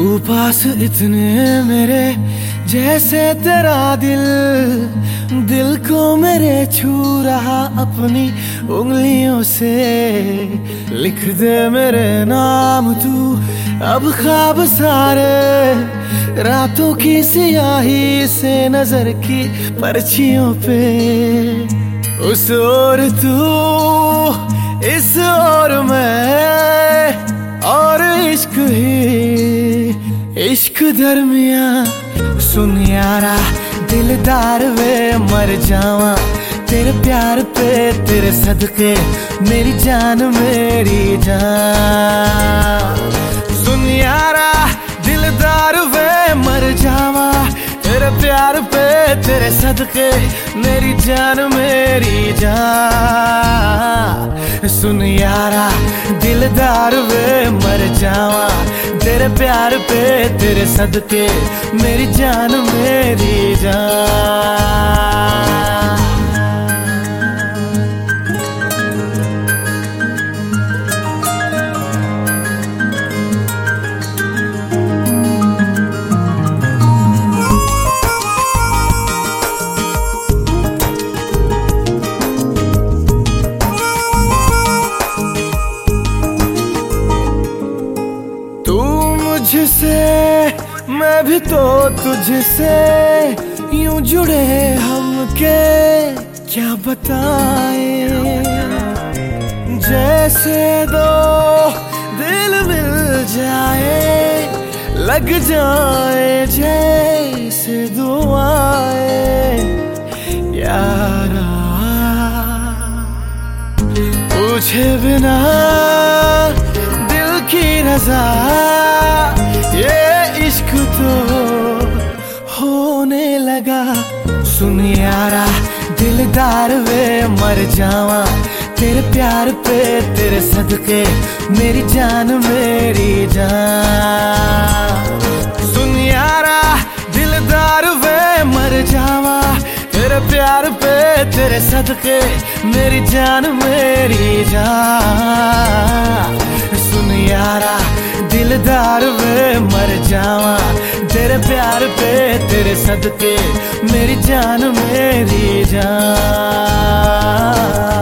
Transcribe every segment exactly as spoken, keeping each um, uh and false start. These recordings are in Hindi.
तू पास इतने मेरे जैसे तेरा दिल दिल को मेरे छू रहा अपनी उंगलियों से। लिख दे मेरे नाम तू अब ख्वाब सारे रातों की सियाही से नजर की पर्चियों पे। उस ओर तू इस ओर मैं और इश्क ही इश्क दरमिया। सुन यारा दिलदार वे मर जावा तेरे प्यार पे तेरे सदके मेरी जान मेरी जान। सुन यारा दिलदार वे मर जावा तेरे प्यार पे तेरे सदके मेरी जान मेरी जान। सुन यारा दिलदार वे मर जावा तेरे प्यार पे तेरे सदके मेरी जान मेरी जान। तुझसे मैं भी तो तुझसे यूं जुड़े हम के क्या बताएं। जैसे दो दिल मिल जाए लग जाए जैसे दुआएं यारा। पूछे बिना दिल की रज़ा ये इश्क तो होने लगा। सुन यारा दिलदार वे मर जावा तेरे प्यार पे तेरे सदके मेरी जान मेरी जान। सुन यारा दिलदार वे मर जावा तेरे प्यार पे तेरे सदके मेरी जान मेरी जान। सुन यारा दिलदार वे मर जावा तेरे प्यार पे तेरे सदके मेरी जान मेरी जान।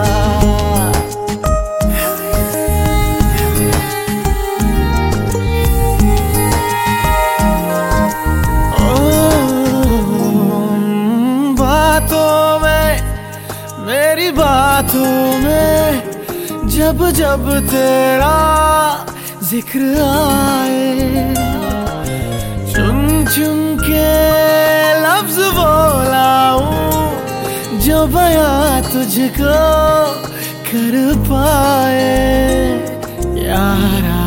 बातों में मेरी बातों में जब जब तेरा जिक्र आए चुन चुन के लफ्ज बोलाऊं जो बयां तुझको कर पाए यारा।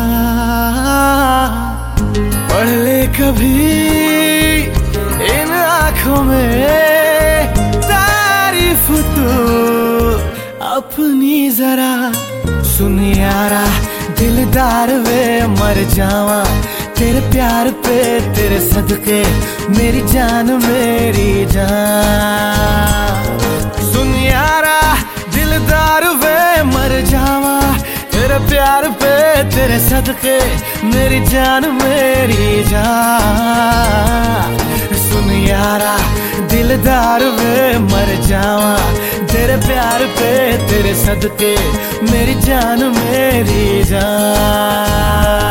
पढ़ ले कभी इन आँखों में तारीफ तू अपनी जरा। सुन यारा दिलदार वे मर जावा तेरे प्यार पे तेरे सदके मेरी जान मेरी जान। सुन यारा दिलदार वे मर जावा तेरे प्यार पे तेरे सदके मेरी जान मेरी जान। सुन यारा दिलदार वे मर जावा तेरे प्यार पे तेरे सदके मेरी जान मेरी जान।